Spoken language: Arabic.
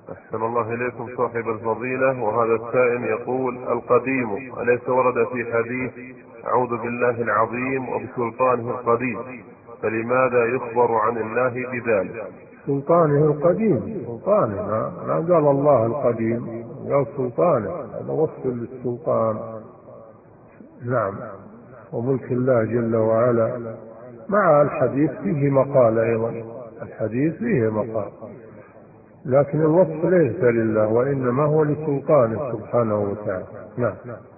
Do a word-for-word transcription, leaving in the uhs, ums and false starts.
أحسن الله إليكم صاحب الفضيلة. وهذا السائل يقول: القديم أليس ورد في حديث أعوذ بالله العظيم وبسلطانه القديم، فلماذا يخبر عن الله بذلك؟ سلطانه القديم، سلطانه، ما, ما قال الله القديم، قال سلطانه، هذا وصف للسلطان. نعم، وملك الله جل وعلا. مع الحديث فيه مقال أيضا، الحديث فيه مقال، لكن الوصف ليس لله، وإنما هو لسلطانه سبحانه وتعالى. نعم.